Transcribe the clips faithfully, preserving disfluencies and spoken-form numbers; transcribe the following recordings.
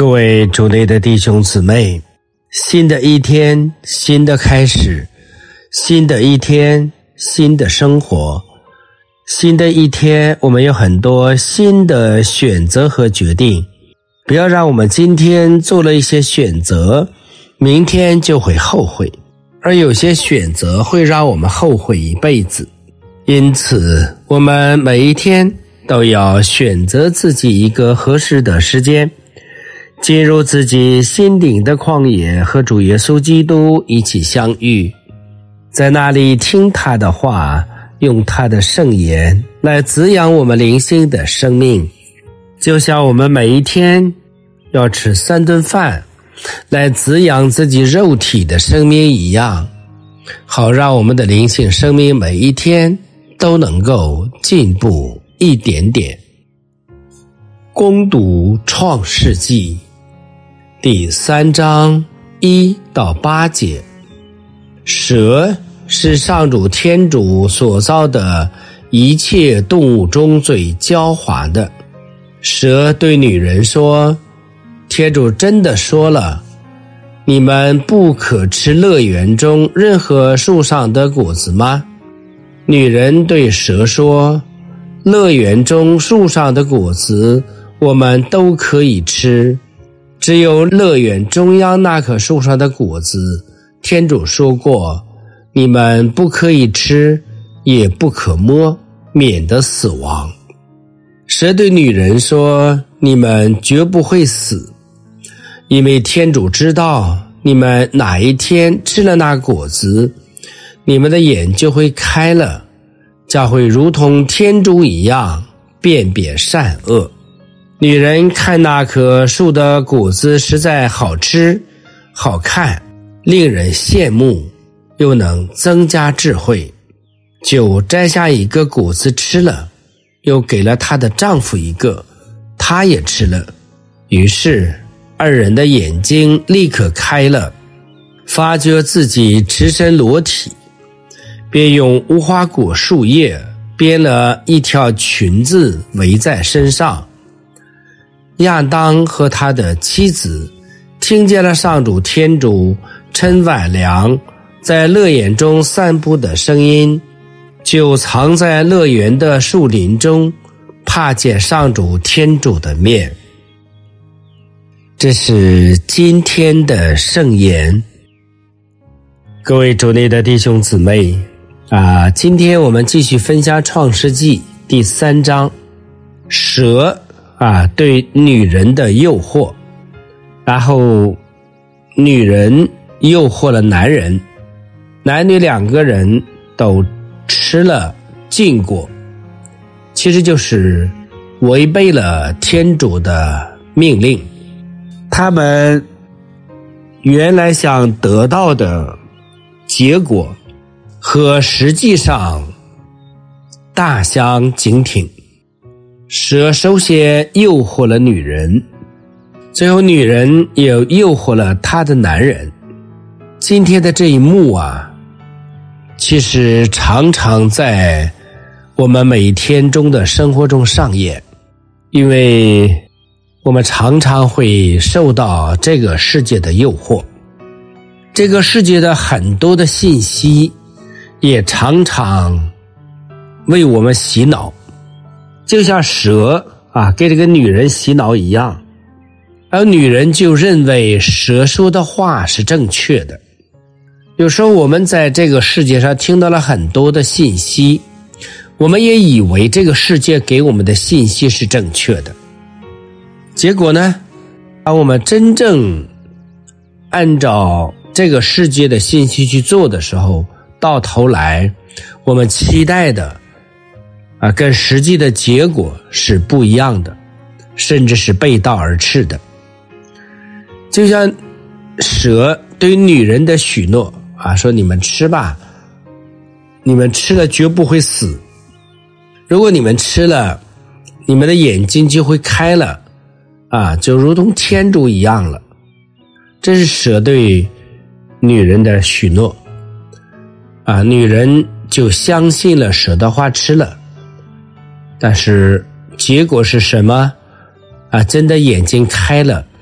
各位主内的弟兄姊妹，新的一天，新的开始，新的一天，新的生活，新的一天，我们有很多新的选择和决定。不要让我们今天做了一些选择，明天就会后悔，而有些选择会让我们后悔一辈子。因此，我们每一天都要选择自己一个合适的时间，进入自己心灵的旷野，和主耶稣基督一起相遇，在那里听他的话，用他的圣言来滋养我们灵性的生命。就像我们每一天要吃三顿饭来滋养自己肉体的生命一样，好让我们的灵性生命每一天都能够进步一点点。攻读创世纪第三章一到八节。蛇是上主天主所造的一切动物中最狡猾的。蛇对女人说，天主真的说了，你们不可吃乐园中任何树上的果子吗？女人对蛇说，乐园中树上的果子我们都可以吃，只有乐园中央那棵树上的果子，天主说过，你们不可以吃，也不可摸，免得死亡。蛇对女人说，你们绝不会死，因为天主知道你们哪一天吃了那果子，你们的眼就会开了，将会如同天主一样辨别善恶。女人看那棵树的果子实在好吃好看，令人羡慕，又能增加智慧，就摘下一个果子吃了，又给了她的丈夫一个，他也吃了。于是二人的眼睛立刻开了，发觉自己赤身裸体，便用无花果树叶编了一条裙子围在身上。亚当和他的妻子听见了上主天主趁晚凉在乐园中散步的声音，就藏在乐园的树林中，怕见上主天主的面。这是今天的圣言。各位主内的弟兄姊妹啊，今天我们继续分享创世纪第三章，蛇啊对女人的诱惑。然后女人诱惑了男人，男女两个人都吃了禁果，其实就是违背了天主的命令。他们原来想得到的结果和实际上大相径庭。蛇首先诱惑了女人，最后女人也诱惑了她的男人。今天的这一幕啊，其实常常在我们每天中的生活中上演，因为我们常常会受到这个世界的诱惑，这个世界的很多的信息也常常为我们洗脑，就像蛇啊给这个女人洗脑一样，而女人就认为蛇说的话是正确的。有时候我们在这个世界上听到了很多的信息，我们也以为这个世界给我们的信息是正确的，结果呢，当我们真正按照这个世界的信息去做的时候，到头来我们期待的啊，跟实际的结果是不一样的，甚至是背道而驰的。就像蛇对女人的许诺啊，说你们吃吧，你们吃了绝不会死，如果你们吃了，你们的眼睛就会开了啊，就如同天主一样了。这是蛇对女人的许诺啊，女人就相信了蛇的话，吃了。但是结果是什么啊？真的眼睛开了，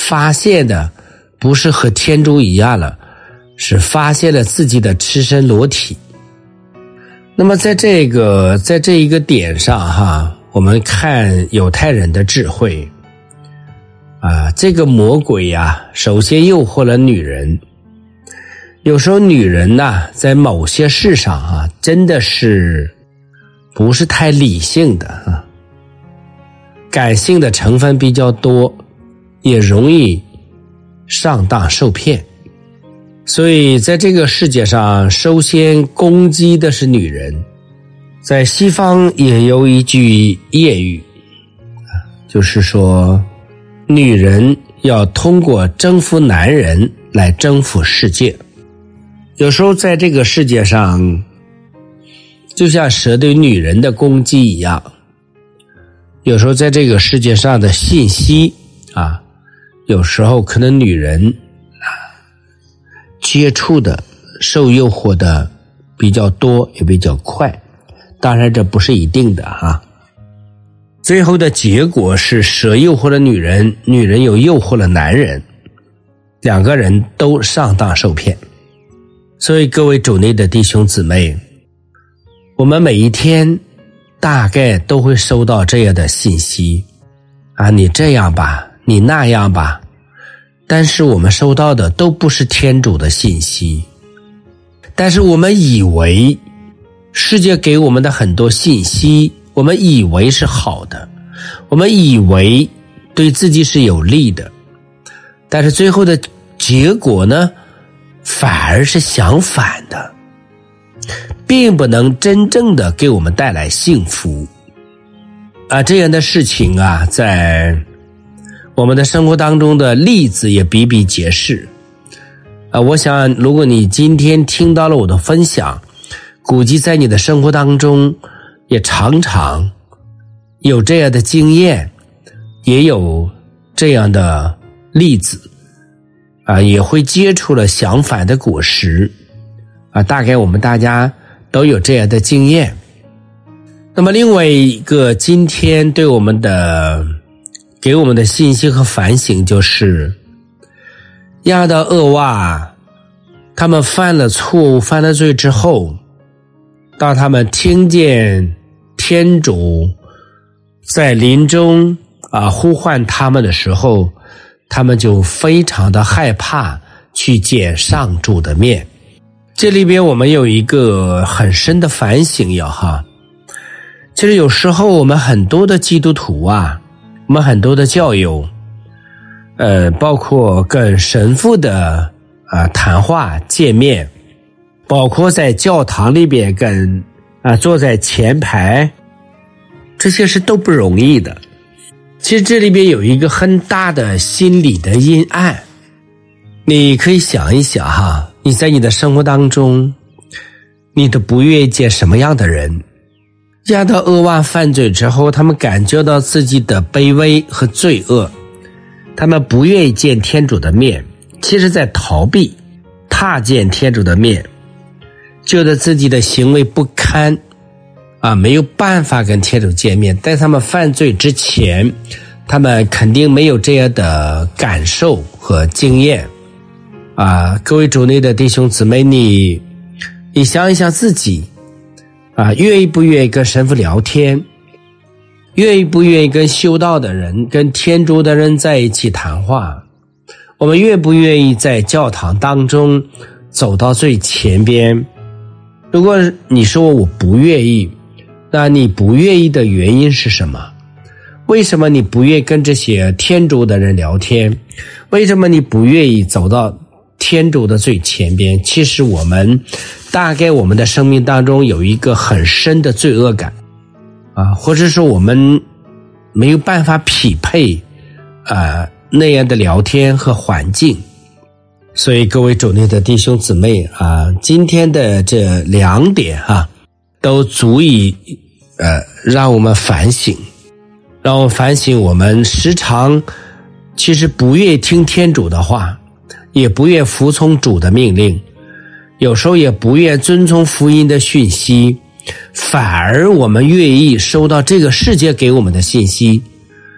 发现的不是和天主一样了，是发现了自己的赤身裸体。那么在这个在这一个点上哈，我们看犹太人的智慧啊，这个魔鬼呀，首先诱惑了女人。有时候女人呐，在某些事上啊，真的是不是太理性的啊，感性的成分比较多，也容易上当受骗。所以在这个世界上，首先攻击的是女人。在西方也有一句谚语，就是说女人要通过征服男人来征服世界。有时候在这个世界上，就像蛇对女人的攻击一样，有时候在这个世界上的信息啊，有时候可能女人啊接触的受诱惑的比较多也比较快，当然这不是一定的啊。最后的结果是蛇诱惑了女人，女人又诱惑了男人，两个人都上当受骗。所以各位主内的弟兄姊妹，我们每一天大概都会收到这样的信息啊，你这样吧，你那样吧，但是我们收到的都不是天主的信息。但是我们以为世界给我们的很多信息，我们以为是好的，我们以为对自己是有利的，但是最后的结果呢，反而是相反的，并不能真正的给我们带来幸福啊！这样的事情啊，在我们的生活当中的例子也比比皆是啊！我想，如果你今天听到了我的分享，估计在你的生活当中也常常有这样的经验，也有这样的例子啊，也会接触了相反的果实啊，大概我们大家都有这样的经验。那么另外一个今天对我们的给我们的信息和反省，就是亚当厄娃他们犯了错误犯了罪之后，当他们听见天主在林中啊呼唤他们的时候，他们就非常的害怕去见上主的面。这里边我们有一个很深的反省要哈，其实有时候我们很多的基督徒啊，我们很多的教友，呃，包括跟神父的啊谈话见面，包括在教堂里边跟啊坐在前排，这些是都不容易的。其实这里边有一个很大的心理的阴暗，你可以想一想哈，你在你的生活当中，你都不愿意见什么样的人？亚当厄娃犯罪之后，他们感觉到自己的卑微和罪恶，他们不愿意见天主的面，其实在逃避踏见天主的面，觉得自己的行为不堪啊，没有办法跟天主见面。在他们犯罪之前，他们肯定没有这样的感受和经验啊。各位主内的弟兄姊妹，你你想一想自己啊，愿意不愿意跟神父聊天，愿意不愿意跟修道的人跟天主的人在一起谈话，我们愿不愿意在教堂当中走到最前边？如果你说我不愿意，那你不愿意的原因是什么？为什么你不愿意跟这些天主的人聊天？为什么你不愿意走到天主的最前边？其实我们大概我们的生命当中有一个很深的罪恶感啊，或者说我们没有办法匹配啊那样的聊天和环境。所以各位主内的弟兄姊妹啊，今天的这两点啊，都足以呃让我们反省，让我们反省我们时常其实不愿意听天主的话，也不愿服从主的命令，有时候也不愿遵从福音的讯息，反而我们愿意收到这个世界给我们的信息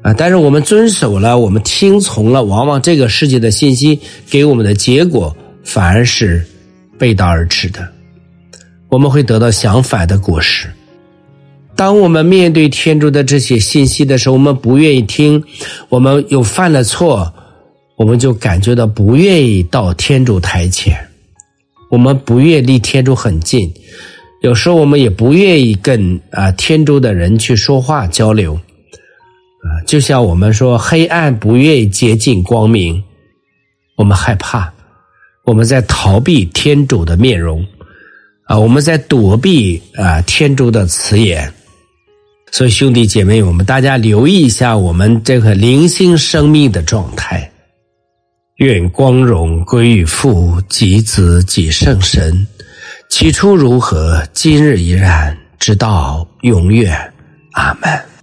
啊，但是我们遵守了，我们听从了，往往这个世界的信息给我们的结果反而是背道而驰的，我们会得到相反的果实。当我们面对天主的这些信息的时候，我们不愿意听，我们又犯了错，我们就感觉到不愿意到天主台前，我们不愿离天主很近，有时候我们也不愿意跟啊天主的人去说话交流啊，就像我们说黑暗不愿意接近光明，我们害怕，我们在逃避天主的面容啊，我们在躲避啊天主的慈言。所以兄弟姐妹，我们大家留意一下我们这个灵性生命的状态。愿光荣归于父及子及圣神，起初如何，今日依然，直到永远。阿们。